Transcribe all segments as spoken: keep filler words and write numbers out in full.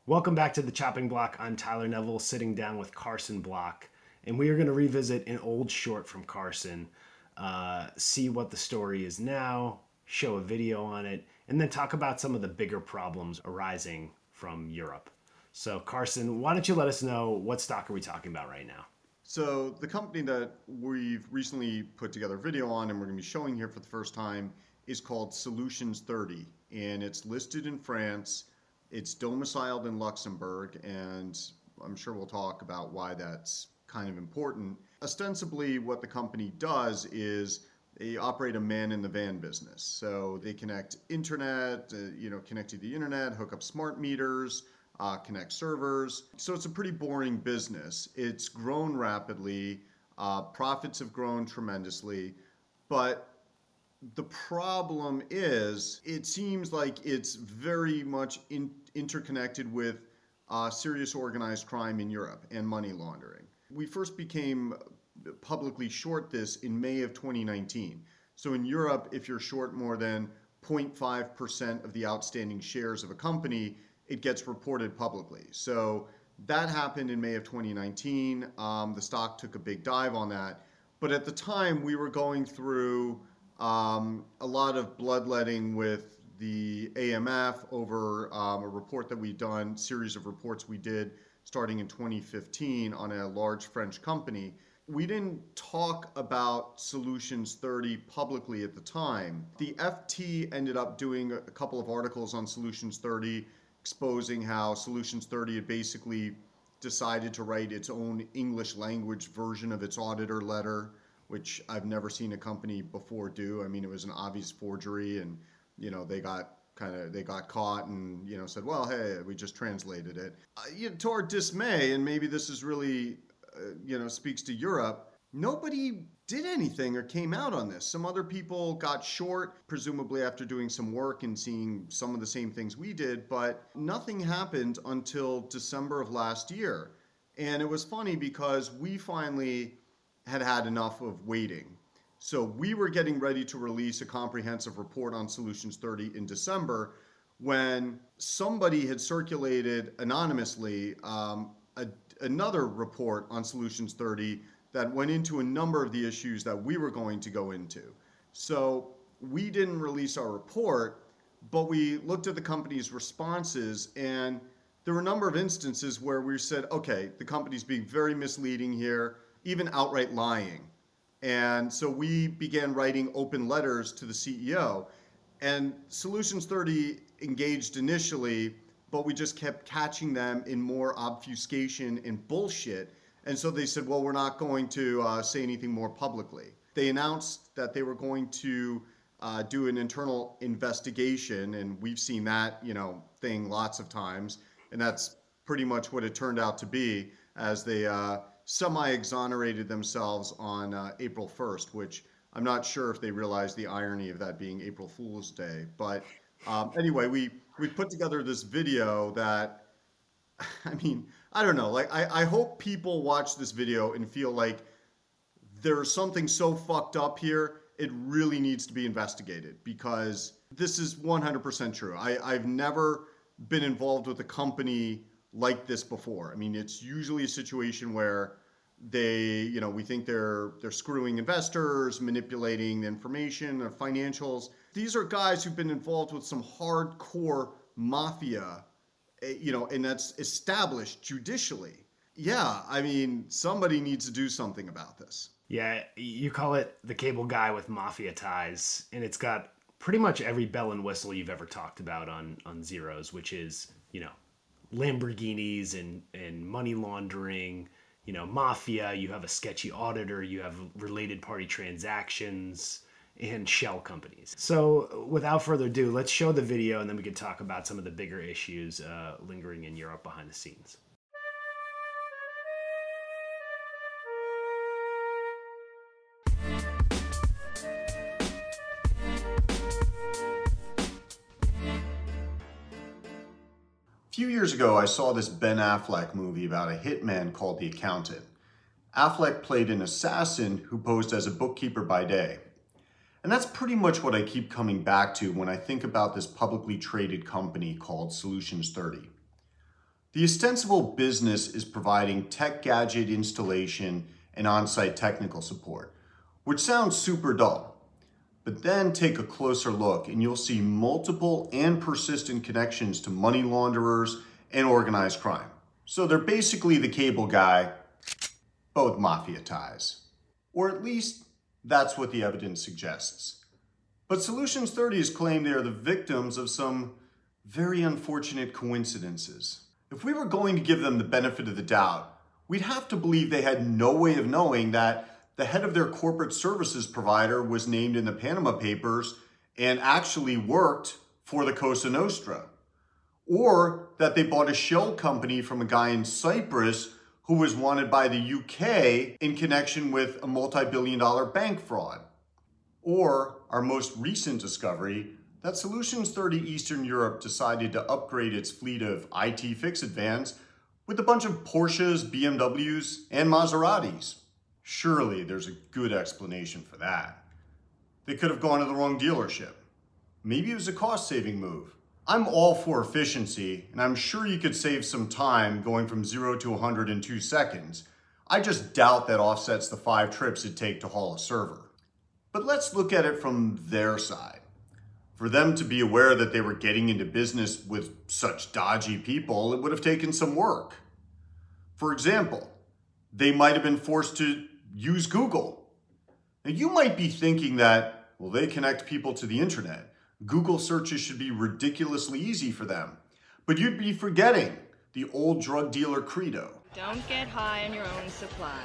Welcome back to the Chopping Block. I'm Tyler Neville, sitting down with Carson Block, and we are going to revisit an old short from Carson, uh, see what the story is now, show a video on it, and then talk about some of the bigger problems arising from Europe. So Carson, why don't you let us know what stock are we talking about right now? So the company that we've recently put together a video on and we're going to be showing here for the first time is called Solutions thirty, and it's listed in France. It's domiciled in Luxembourg, and I'm sure we'll talk about why that's kind of important. Ostensibly, what the company does is they operate a man-in-the-van business. So they connect internet, uh, you know, connect to the internet, hook up smart meters, uh, connect servers. So it's a pretty boring business. It's grown rapidly. Uh, profits have grown tremendously, but the problem is, it seems like it's very much in, interconnected with uh, serious organized crime in Europe and money laundering. We first became publicly short this in May of twenty nineteen. So in Europe, if you're short more than zero point five percent of the outstanding shares of a company, it gets reported publicly. So that happened in May of twenty nineteen. Um, the stock took a big dive on that. But at the time, we were going through Um, a lot of bloodletting with the A M F over um, a report that we'd done, series of reports we did starting in twenty fifteen on a large French company. We didn't talk about Solutions thirty publicly at the time. The F T ended up doing a couple of articles on Solutions thirty, exposing how Solutions thirty had basically decided to write its own English language version of its auditor letter, which I've never seen a company before do. I mean, it was an obvious forgery, and, you know, they got kind of, they got caught and, you know, said, well, hey, we just translated it. Uh, you know, to our dismay, and maybe this is really, uh, you know, speaks to Europe, nobody did anything or came out on this. Some other people got short, presumably after doing some work and seeing some of the same things we did, but nothing happened until December of last year. And it was funny because we finally had had enough of waiting. So we were getting ready to release a comprehensive report on Solutions thirty in December when somebody had circulated anonymously um, a, another report on Solutions thirty that went into a number of the issues that we were going to go into. So we didn't release our report, but we looked at the company's responses, and there were a number of instances where we said, okay, the company's being very misleading here, even outright lying. And so we began writing open letters to the C E O. And Solutions thirty engaged initially, but we just kept catching them in more obfuscation and bullshit. And so they said, well, we're not going to uh, say anything more publicly. They announced that they were going to uh, do an internal investigation, and we've seen that, you know, thing lots of times. And that's pretty much what it turned out to be, as they uh, semi-exonerated themselves on uh, April first, which I'm not sure if they realized the irony of that being April Fool's Day. But um, anyway, we, we put together this video that, I mean, I don't know, like, I, I hope people watch this video and feel like there's something so fucked up here, it really needs to be investigated, because this is one hundred percent true. I, I've never been involved with a company like this before. I mean, it's usually a situation where they, you know, we think they're they're screwing investors, manipulating the information or financials. These are guys who've been involved with some hardcore mafia, you know, and that's established judicially. Yeah, I mean, somebody needs to do something about this. Yeah, you call it the cable guy with mafia ties, and it's got pretty much every bell and whistle you've ever talked about on, on Zeros, which is, you know, Lamborghinis and, and money laundering, you know, mafia, you have a sketchy auditor, you have related party transactions, and shell companies. So without further ado, let's show the video, and then we can talk about some of the bigger issues uh, lingering in Europe behind the scenes. A few years ago, I saw this Ben Affleck movie about a hitman called The Accountant. Affleck played an assassin who posed as a bookkeeper by day. And that's pretty much what I keep coming back to when I think about this publicly traded company called Solutions thirty. The ostensible business is providing tech gadget installation and on-site technical support, which sounds super dull. But then take a closer look and you'll see multiple and persistent connections to money launderers and organized crime. So they're basically the cable guy, but with mafia ties. Or at least that's what the evidence suggests. But Solutions thirty has claimed they are the victims of some very unfortunate coincidences. If we were going to give them the benefit of the doubt, we'd have to believe they had no way of knowing that the head of their corporate services provider was named in the Panama Papers and actually worked for the Cosa Nostra. Or that they bought a shell company from a guy in Cyprus who was wanted by the U K in connection with a multi-billion dollar bank fraud. Or our most recent discovery, that Solutions thirty Eastern Europe decided to upgrade its fleet of I T fix-it vans with a bunch of Porsches, B M Ws, and Maseratis. Surely there's a good explanation for that. They could have gone to the wrong dealership. Maybe it was a cost-saving move. I'm all for efficiency, and I'm sure you could save some time going from zero to one hundred in two seconds. I just doubt that offsets the five trips it'd take to haul a server. But let's look at it from their side. For them to be aware that they were getting into business with such dodgy people, it would have taken some work. For example, they might have been forced to use Google. Now you might be thinking that, well, they connect people to the internet. Google searches should be ridiculously easy for them. But you'd be forgetting the old drug dealer credo. Don't get high on your own supply.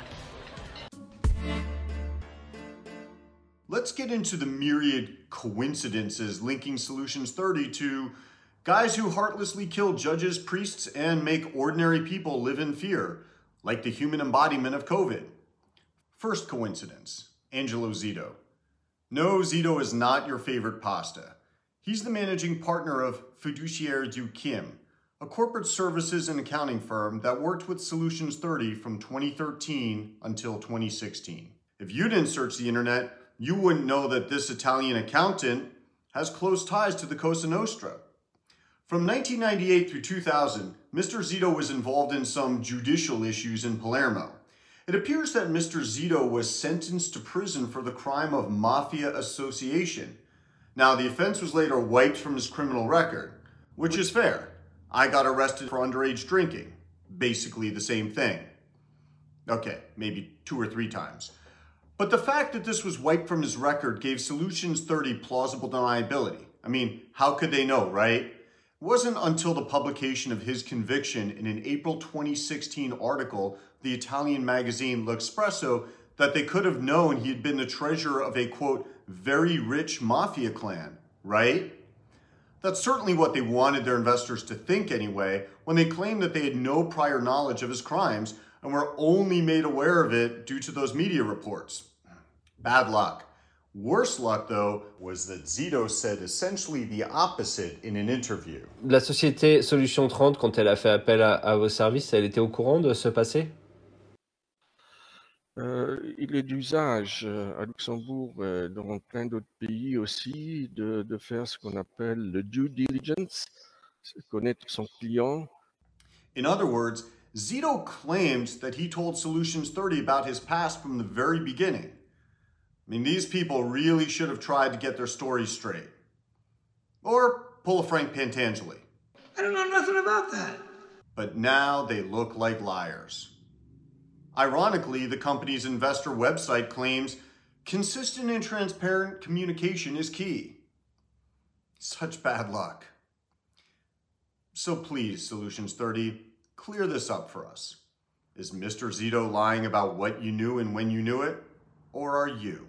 Let's get into the myriad coincidences linking Solutions thirty to guys who heartlessly kill judges, priests, and make ordinary people live in fear, like the human embodiment of COVID. First coincidence, Angelo Zito. No, Zito is not your favorite pasta. He's the managing partner of Fiduciaire du Kim, a corporate services and accounting firm that worked with Solutions thirty from twenty thirteen until twenty sixteen. If you didn't search the internet, you wouldn't know that this Italian accountant has close ties to the Cosa Nostra. From nineteen ninety-eight through two thousand, Mister Zito was involved in some judicial issues in Palermo. It appears that Mister Zito was sentenced to prison for the crime of mafia association. Now, the offense was later wiped from his criminal record, which is fair. I got arrested for underage drinking. Basically the same thing. Okay, maybe two or three times. But the fact that this was wiped from his record gave Solutions thirty plausible deniability. I mean, how could they know, right? It wasn't until the publication of his conviction in an April twenty sixteen article, the Italian magazine L'Espresso, that they could have known he had been the treasurer of a, quote, very rich mafia clan, right? That's certainly what they wanted their investors to think anyway, when they claimed that they had no prior knowledge of his crimes and were only made aware of it due to those media reports. Bad luck. Worse luck, though, was that Zito said essentially the opposite in an interview. La société Solution trente, quand elle a fait appel à, à vos services, elle était au courant de ce passé? Euh, il est d'usage euh, à Luxembourg et dans plein d'autres pays aussi de, de faire ce qu'on appelle le due diligence, c'est connaître son client. In other words, Zito claimed that he told Solutions thirty about his past from the very beginning. I mean, these people really should have tried to get their stories straight. Or pull a Frank Pantangeli. I don't know nothing about that. But now they look like liars. Ironically, the company's investor website claims consistent and transparent communication is key. Such bad luck. So please, Solutions thirty, clear this up for us. Is Mister Zito lying about what you knew and when you knew it? Or are you?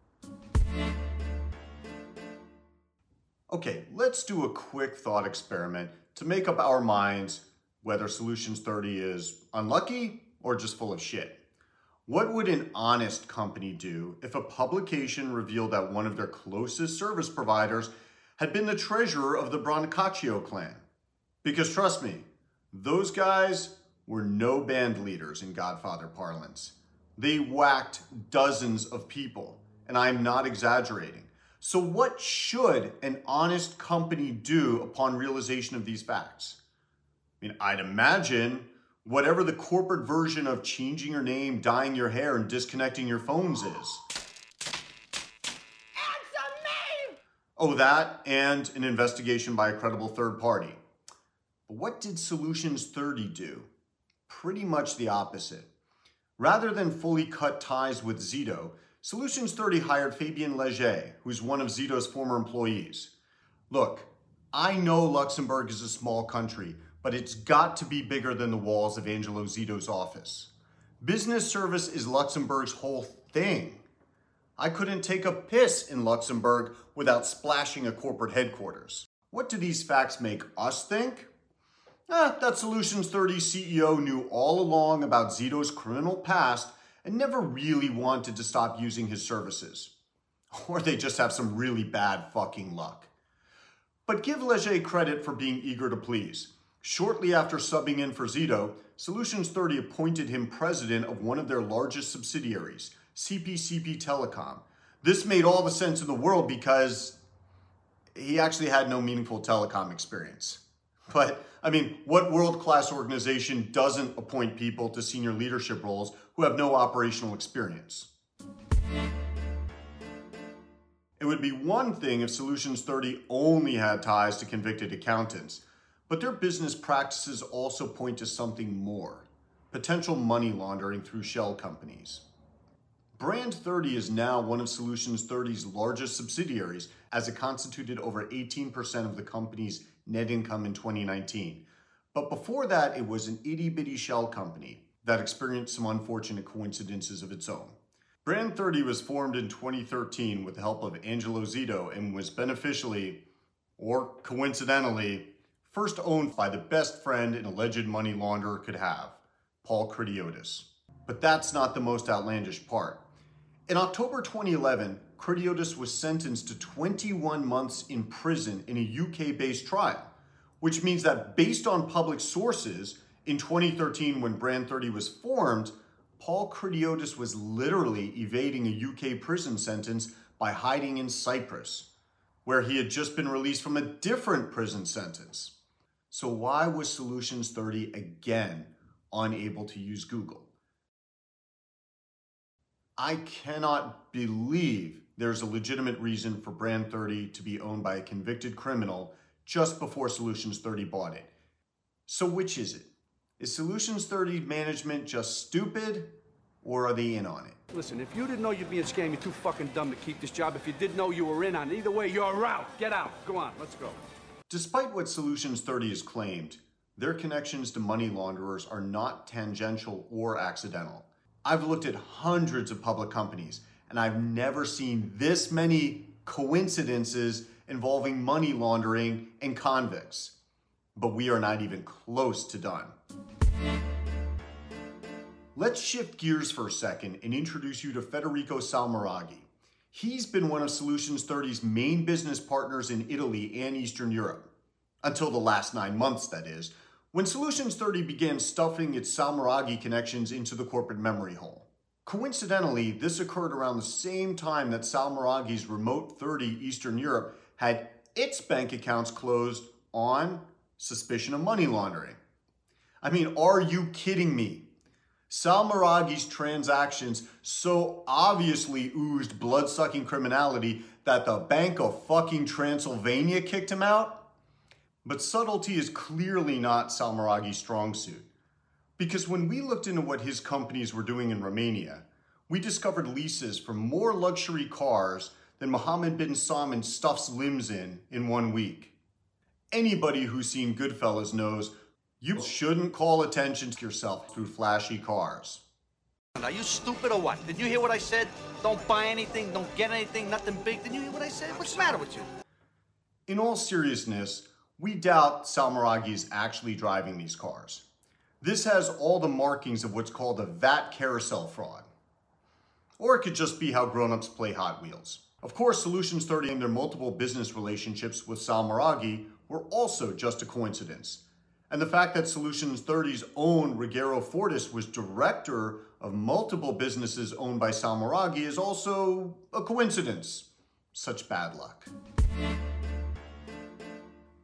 Okay, let's do a quick thought experiment to make up our minds whether Solutions thirty is unlucky or just full of shit. What would an honest company do if a publication revealed that one of their closest service providers had been the treasurer of the Brancaccio clan? Because trust me, those guys were no band leaders in Godfather parlance. They whacked dozens of people, and I'm not exaggerating. So what should an honest company do upon realization of these facts? I mean, I'd imagine whatever the corporate version of changing your name, dyeing your hair, and disconnecting your phones is. Oh, that and an investigation by a credible third party. But what did Solutions thirty do? Pretty much the opposite. Rather than fully cut ties with Zito, Solutions thirty hired Fabien Leger, who's one of Zito's former employees. Look, I know Luxembourg is a small country, but it's got to be bigger than the walls of Angelo Zito's office. Business service is Luxembourg's whole thing. I couldn't take a piss in Luxembourg without splashing a corporate headquarters. What do these facts make us think? Eh, that Solutions thirty C E O knew all along about Zito's criminal past and never really wanted to stop using his services. Or they just have some really bad fucking luck. But give Leger credit for being eager to please. Shortly after subbing in for Zito, Solutions thirty appointed him president of one of their largest subsidiaries, C P C P Telecom. This made all the sense in the world because he actually had no meaningful telecom experience. But, I mean, what world-class organization doesn't appoint people to senior leadership roles who have no operational experience? It would be one thing if Solutions thirty only had ties to convicted accountants, but their business practices also point to something more: potential money laundering through shell companies. Brand thirty is now one of Solutions thirty's largest subsidiaries, as it constituted over eighteen percent of the company's net income in twenty nineteen. But before that, it was an itty-bitty shell company that experienced some unfortunate coincidences of its own. Brand thirty was formed in twenty thirteen with the help of Angelo Zito and was beneficially, or coincidentally, first owned by the best friend an alleged money launderer could have, Paul Kritiotis. But that's not the most outlandish part. In October twenty eleven, Kritiotis was sentenced to twenty-one months in prison in a U K-based trial, which means that based on public sources, in twenty thirteen when Brand thirty was formed, Paul Kritiotis was literally evading a U K prison sentence by hiding in Cyprus, where he had just been released from a different prison sentence. So why was Solutions thirty again unable to use Google? I cannot believe there's a legitimate reason for Brand thirty to be owned by a convicted criminal just before Solutions thirty bought it. So which is it? Is Solutions thirty management just stupid, or are they in on it? Listen, if you didn't know you're being scammed, you're too fucking dumb to keep this job. If you did know you were in on it, either way, you're out. Get out. Go on, let's go. Despite what Solutions thirty has claimed, their connections to money launderers are not tangential or accidental. I've looked at hundreds of public companies, and I've never seen this many coincidences involving money laundering and convicts. But we are not even close to done. Let's shift gears for a second and introduce you to Federico Salmoraghi. He's been one of Solutions thirty's main business partners in Italy and Eastern Europe. Until the last nine months, that is, when Solutions thirty began stuffing its Salmoraghi connections into the corporate memory hole. Coincidentally, this occurred around the same time that Salmoraghi's Remote thirty Eastern Europe had its bank accounts closed on suspicion of money laundering. I mean, are you kidding me? Salmoraghi's transactions so obviously oozed blood-sucking criminality that the Bank of fucking Transylvania kicked him out? But subtlety is clearly not Salmoraghi's strong suit. Because when we looked into what his companies were doing in Romania, we discovered leases for more luxury cars than Mohammed bin Salman stuffs limbs in in one week. Anybody who's seen Goodfellas knows you shouldn't call attention to yourself through flashy cars. Are you stupid or what? Did you hear what I said? Don't buy anything, don't get anything, nothing big. Did you hear what I said? What's the matter with you? In all seriousness, we doubt Salmoraghi is actually driving these cars. This has all the markings of what's called a V A T carousel fraud. Or it could just be how grown-ups play Hot Wheels. Of course, Solutions thirty and their multiple business relationships with Salmoraghi were also just a coincidence. And the fact that Solutions thirty's own Ruggero Fortis was director of multiple businesses owned by Salmoraghi is also a coincidence. Such bad luck.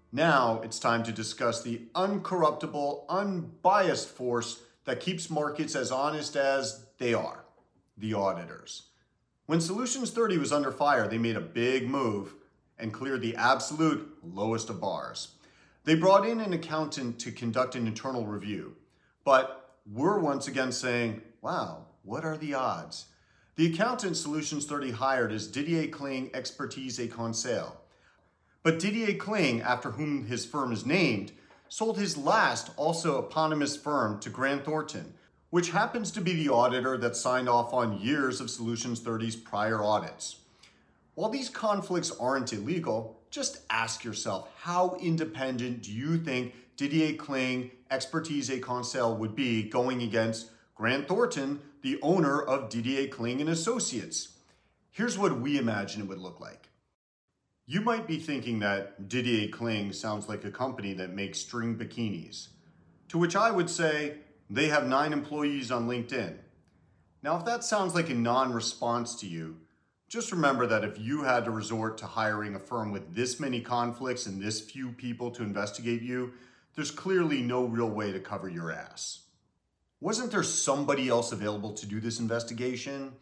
Now it's time to discuss the uncorruptible, unbiased force that keeps markets as honest as they are, the auditors. When Solutions thirty was under fire, they made a big move and cleared the absolute lowest of bars. They brought in an accountant to conduct an internal review, but we're once again saying, wow, what are the odds? The accountant Solutions thirty hired is Didier Kling Expertise et Conseil. But Didier Kling, after whom his firm is named, sold his last, also eponymous firm to Grant Thornton, which happens to be the auditor that signed off on years of Solutions thirty's prior audits. While these conflicts aren't illegal, just ask yourself, how independent do you think Didier Kling Expertise et Conseil would be going against Grant Thornton, the owner of Didier Kling and Associates? Here's what we imagine it would look like. You might be thinking that Didier Kling sounds like a company that makes string bikinis, to which I would say they have nine employees on LinkedIn. Now, if that sounds like a non-response to you, just remember that if you had to resort to hiring a firm with this many conflicts and this few people to investigate you, there's clearly no real way to cover your ass. Wasn't there somebody else available to do this investigation?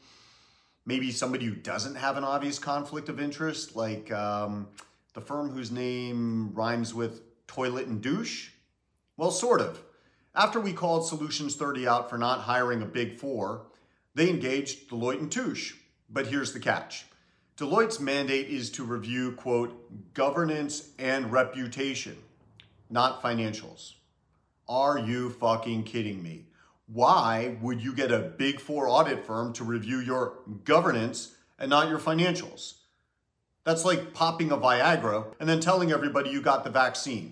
Maybe somebody who doesn't have an obvious conflict of interest, like um, the firm whose name rhymes with toilet and douche? Well, sort of. After we called Solutions thirty out for not hiring a big four, they engaged Deloitte and Touche. But here's the catch. Deloitte's mandate is to review, quote, governance and reputation, not financials. Are you fucking kidding me? Why would you get a big four audit firm to review your governance and not your financials? That's like popping a Viagra and then telling everybody you got the vaccine.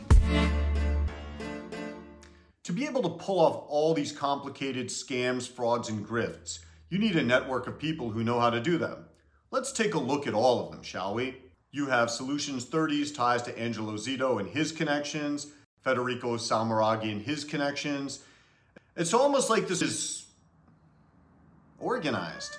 To be able to pull off all these complicated scams, frauds, and grifts, you need a network of people who know how to do them. Let's take a look at all of them, shall we? You have Solutions thirty's ties to Angelo Zito and his connections, Federico Salmaraghi and his connections. It's almost like this is organized.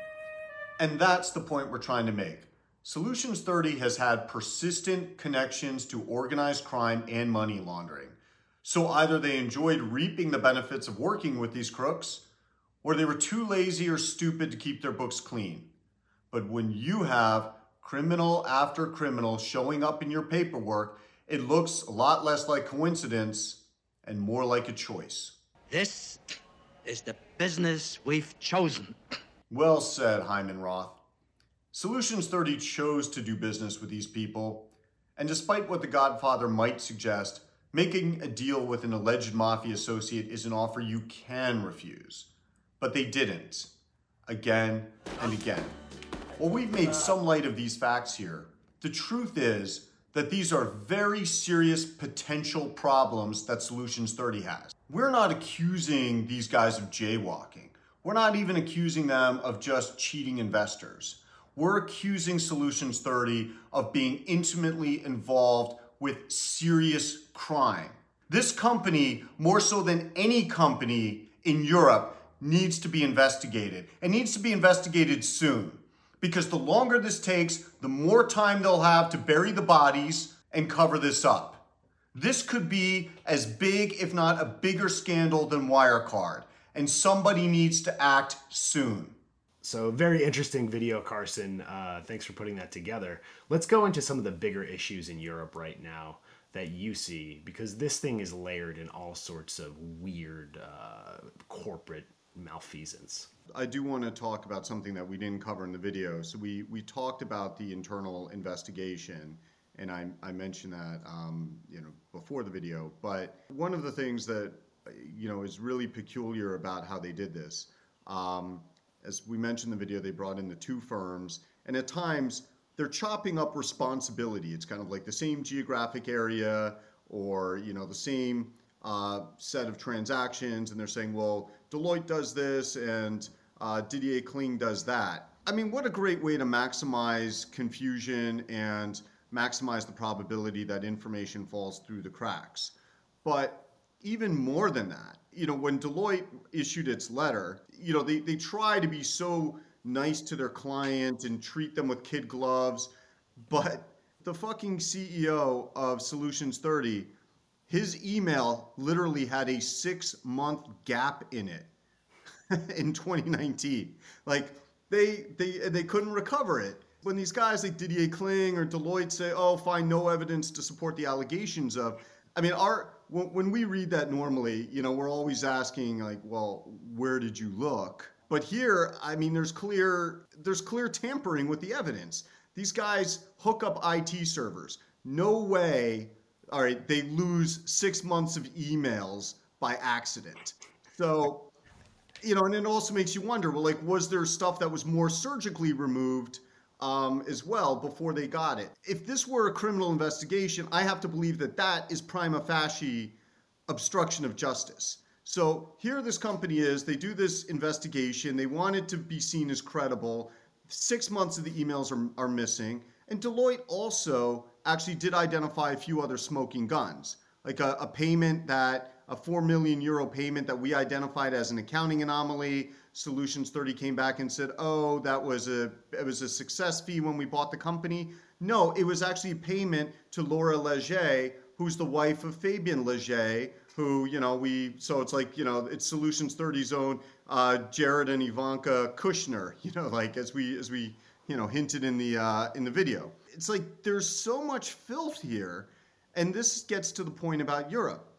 And that's the point we're trying to make. Solutions thirty has had persistent connections to organized crime and money laundering. So either they enjoyed reaping the benefits of working with these crooks, or they were too lazy or stupid to keep their books clean. But when you have criminal after criminal showing up in your paperwork, it looks a lot less like coincidence and more like a choice. This is the business we've chosen. Well said, Hyman Roth. Solutions thirty chose to do business with these people, and despite what The Godfather might suggest, making a deal with an alleged mafia associate is an offer you can refuse. But they didn't, again and again. While we've made some light of these facts here, the truth is that these are very serious potential problems that Solutions thirty has. We're not accusing these guys of jaywalking. We're not even accusing them of just cheating investors. We're accusing Solutions thirty of being intimately involved with serious crime. This company, more so than any company in Europe, needs to be investigated, and needs to be investigated soon. Because the longer this takes, the more time they'll have to bury the bodies and cover this up. This could be as big, if not a bigger scandal than Wirecard, and somebody needs to act soon. So very interesting video, Carson. Uh, thanks for putting that together. Let's go into some of the bigger issues in Europe right now that you see, because this thing is layered in all sorts of weird uh, corporate malfeasance. I do want to talk about something that we didn't cover in the video. So we, we talked about the internal investigation, and I, I mentioned that um, you know before the video. But one of the things that you know is really peculiar about how they did this, um, as we mentioned in the video, they brought in the two firms, and at times they're chopping up responsibility. It's kind of like the same geographic area, or you know the same uh, set of transactions, and they're saying, well, Deloitte does this and uh, Didier Kling does that. I mean, what a great way to maximize confusion and maximize the probability that information falls through the cracks. But even more than that, you know, when Deloitte issued its letter, you know, they, they try to be so nice to their client and treat them with kid gloves, but the fucking C E O of Solutions thirty, his email literally had a six-month gap in it in twenty nineteen. Like, they they they couldn't recover it. When these guys like Didier Kling or Deloitte say, oh, find no evidence to support the allegations of, I mean, our when, when we read that normally, you know, we're always asking like, well, where did you look? But here, I mean, there's clear there's clear tampering with the evidence. These guys hook up I T servers. No way, all right, they lose six months of emails by accident. So, you know, and it also makes you wonder, well, like, was there stuff that was more surgically removed um, as well before they got it? If this were a criminal investigation, I have to believe that that is prima facie obstruction of justice. So here this company is, they do this investigation, they want it to be seen as credible. Six months of the emails are, are missing. And Deloitte also actually did identify a few other smoking guns, like a, a payment that, a four million euro payment that we identified as an accounting anomaly. Solutions thirty came back and said, oh, that was a, it was a success fee when we bought the company. No, it was actually a payment to Laura Leger, who's the wife of Fabien Leger, who, you know, we, so it's like, you know, it's Solutions thirty's own uh, Jared and Ivanka Kushner, you know, like as we, as we, you know, hinted in the, uh, in the video. It's like, there's so much filth here. And this gets to the point about Europe.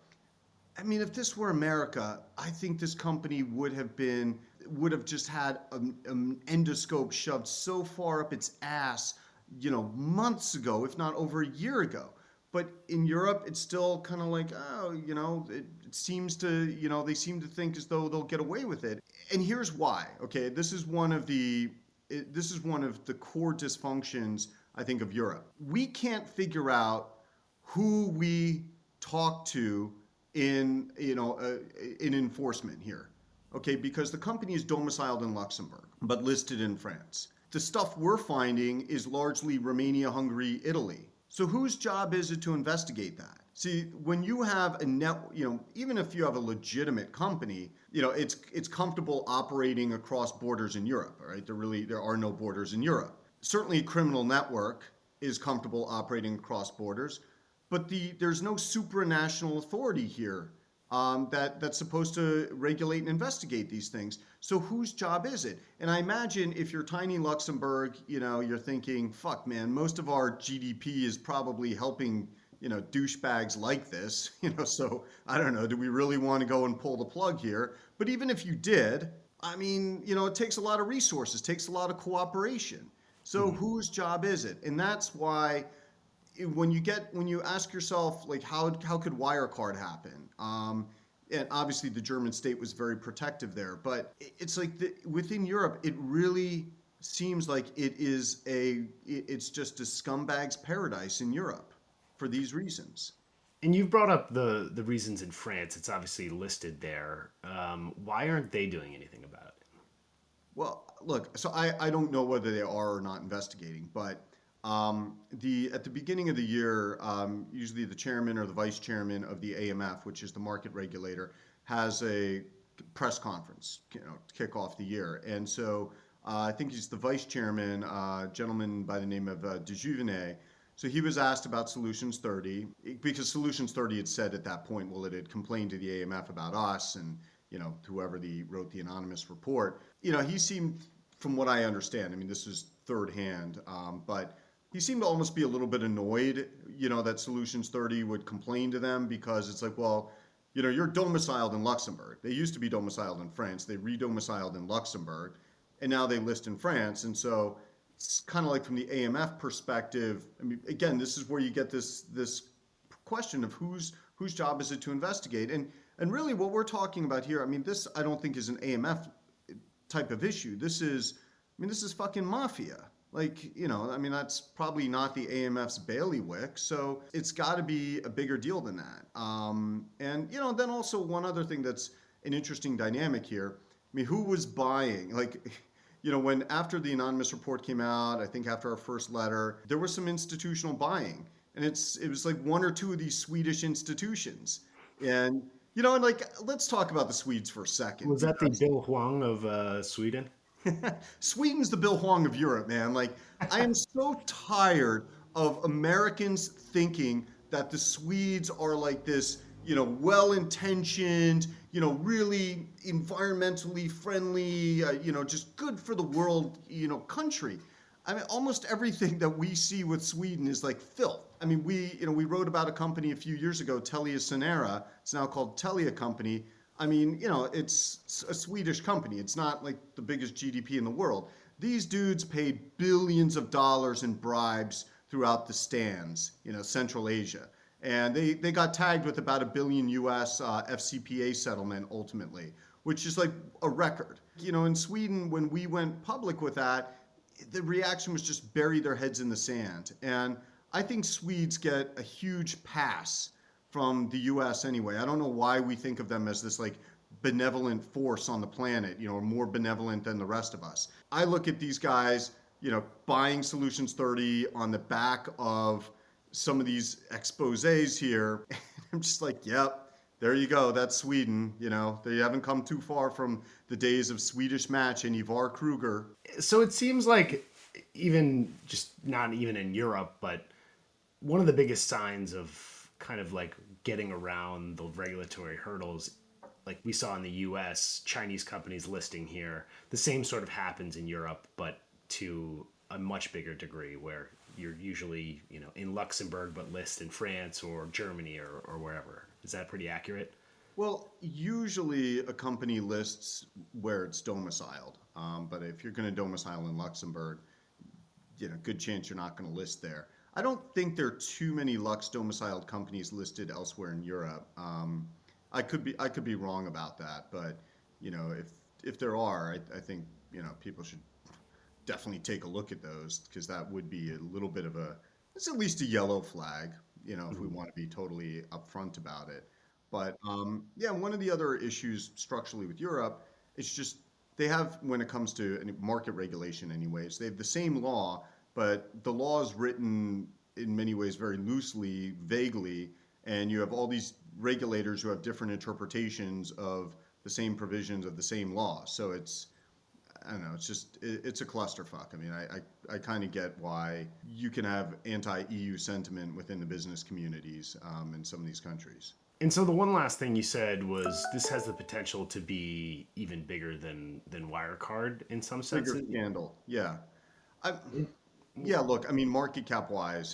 I mean, if this were America, I think this company would have been, would have just had an, an endoscope shoved so far up its ass, you know, months ago, if not over a year ago. But in Europe, it's still kind of like, oh, you know, it, it seems to, you know, they seem to think as though they'll get away with it. And here's why, okay? This is one of the, it, this is one of the core dysfunctions, I think, of Europe. We can't figure out who we talk to in, you know, uh, in enforcement here, okay? Because the company is domiciled in Luxembourg, but listed in France. The stuff we're finding is largely Romania, Hungary, Italy. So whose job is it to investigate that? See, when you have a net, you know, even if you have a legitimate company, you know, it's it's comfortable operating across borders in Europe, all right? There really, there are no borders in Europe. Certainly a criminal network is comfortable operating across borders, but the there's no supranational authority here um, that, that's supposed to regulate and investigate these things. So whose job is it? And I imagine if you're tiny Luxembourg, you know, you're thinking, fuck, man, most of our G D P is probably helping, you know, douchebags like this, you know, so I don't know, do we really want to go and pull the plug here? But even if you did, I mean, you know, it takes a lot of resources, takes a lot of cooperation. So mm-hmm. whose job is it? And that's why when you get, when you ask yourself, like, how, how could Wirecard happen? Um, and obviously the German state was very protective there, but it's like the, within Europe, it really seems like it is a, it's just a scumbag's paradise in Europe for these reasons. And you've brought up the, the reasons in France. It's obviously listed there. Um, why aren't they doing anything about it? Well, look, so I, I don't know whether they are or not investigating, but Um, the at the beginning of the year, um, usually the chairman or the vice chairman of the A M F, which is the market regulator, has a press conference, you know, to kick off the year. And so uh, I think he's the vice chairman, uh, a gentleman by the name of uh, Dejuvene. So he was asked about Solutions thirty because Solutions thirty had said at that point, well, it had complained to the A M F about us and, you know, whoever the wrote the anonymous report. You know, he seemed, from what I understand, I mean, this is third hand, um, but he seemed to almost be a little bit annoyed, you know, that Solutions thirty would complain to them because it's like, well, you know, you're domiciled in Luxembourg. They used to be domiciled in France. They re-domiciled in Luxembourg, and now they list in France. And so it's kind of like from the A M F perspective. I mean, again, this is where you get this this question of whose whose job is it to investigate? And and really what we're talking about here, I mean, this I don't think is an A M F type of issue. This is, I mean, this is fucking mafia. Like, you know, I mean, that's probably not the A M F's bailiwick, so it's got to be a bigger deal than that. Um, and, you know, then also one other thing that's an interesting dynamic here, I mean, who was buying? Like, you know, when after the anonymous report came out, I think after our first letter, there was some institutional buying. And it's it was like one or two of these Swedish institutions. And, you know, and like, let's talk about the Swedes for a second. Was that the Bill Hwang of uh, Sweden? Sweden's the Bill Hwang of Europe, man. Like, I am so tired of Americans thinking that the Swedes are like this, you know, well-intentioned, you know, really environmentally friendly, uh, you know, just good for the world, you know, country. I mean, almost everything that we see with Sweden is like filth. I mean, we, you know, we wrote about a company a few years ago, Telia Sonera. It's now called Telia Company. I mean, you know, it's a Swedish company. It's not like the biggest G D P in the world. These dudes paid billions of dollars in bribes throughout the stands, you know, Central Asia. And they, they got tagged with about a billion U S uh, F C P A settlement ultimately, which is like a record. You know, in Sweden, when we went public with that, the reaction was just bury their heads in the sand. And I think Swedes get a huge pass from the U S anyway. I don't know why we think of them as this like benevolent force on the planet, you know, or more benevolent than the rest of us. I look at these guys, you know, buying Solutions thirty on the back of some of these exposés here. And I'm just like, yep, there you go. That's Sweden. You know, they haven't come too far from the days of Swedish Match and Ivar Kruger. So it seems like even just not even in Europe, but one of the biggest signs of kind of like getting around the regulatory hurdles, like we saw in the U S, Chinese companies listing here, the same sort of happens in Europe, but to a much bigger degree, where you're usually, you know, in Luxembourg, but list in France or Germany or, or wherever. Is that pretty accurate? Well, usually a company lists where it's domiciled. Um, but if you're going to domicile in Luxembourg, you know, good chance you're not going to list there. I don't think there are too many Lux domiciled companies listed elsewhere in Europe. Um, I could be I could be wrong about that, but you know, if if there are, I, I think you know people should definitely take a look at those, because that would be a little bit of a, it's at least a yellow flag, you know, if we want to be totally upfront about it. But um, yeah, one of the other issues structurally with Europe, it's just they have, when it comes to market regulation anyways, they have the same law, but the law is written in many ways very loosely, vaguely, and you have all these regulators who have different interpretations of the same provisions of the same law. So it's, I don't know, it's just, it, it's a clusterfuck. I mean, I, I, I kind of get why you can have anti-E U sentiment within the business communities um, in some of these countries. And so the one last thing you said was this has the potential to be even bigger than, than Wirecard in some sense. Bigger scandal, yeah. I, yeah, look, I mean, market cap wise,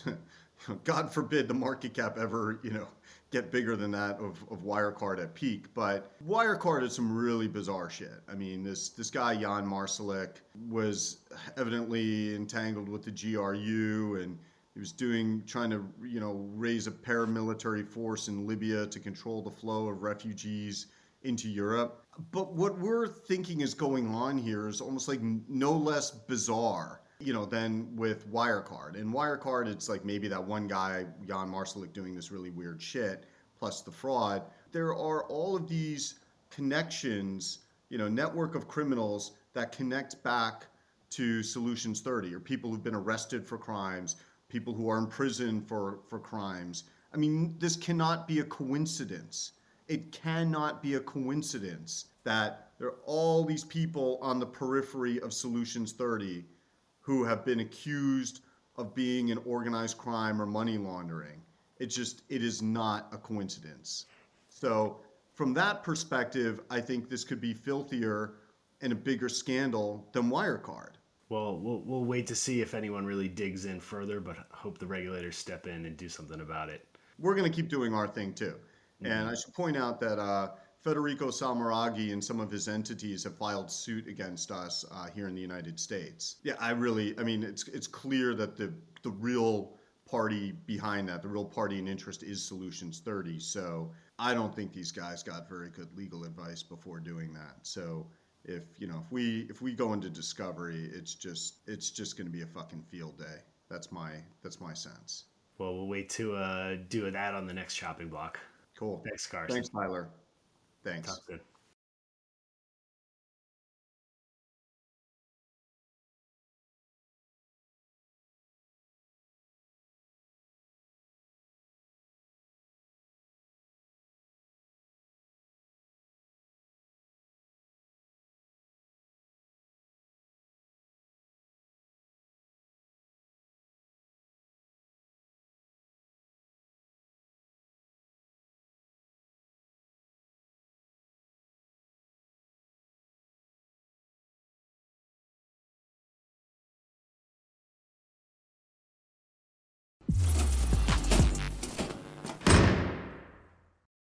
God forbid the market cap ever, you know, get bigger than that of, of Wirecard at peak. But Wirecard is some really bizarre shit. I mean, this this guy, Jan Marsalek, was evidently entangled with the G R U, and he was doing, trying to, you know, raise a paramilitary force in Libya to control the flow of refugees into Europe. But what we're thinking is going on here is almost like no less bizarre, you know, than with Wirecard. And Wirecard, it's like maybe that one guy, Jan Marsalek, doing this really weird shit, plus the fraud. There are all of these connections, you know, network of criminals that connect back to Solutions thirty, or people who've been arrested for crimes, people who are in prison for, for crimes. I mean, this cannot be a coincidence. It cannot be a coincidence that there are all these people on the periphery of Solutions thirty who have been accused of being in organized crime or money laundering. It just, it is not a coincidence. So from that perspective, I think this could be filthier and a bigger scandal than Wirecard. Well, we'll we'll wait to see if anyone really digs in further, but hope the regulators step in and do something about it. We're going to keep doing our thing too. Mm-hmm. And I should point out that uh, Federico Salmaraghi and some of his entities have filed suit against us uh, here in the United States. Yeah, I really, I mean, it's it's clear that the the real party behind that, the real party in interest is Solutions thirty. So I don't think these guys got very good legal advice before doing that. So if, you know, if we if we go into discovery, it's just it's just going to be a fucking field day. That's my that's my sense. Well, we'll wait to uh, do that on the next chopping block. Cool. Thanks, Carson. Thanks, Tyler. Thanks. Talk soon.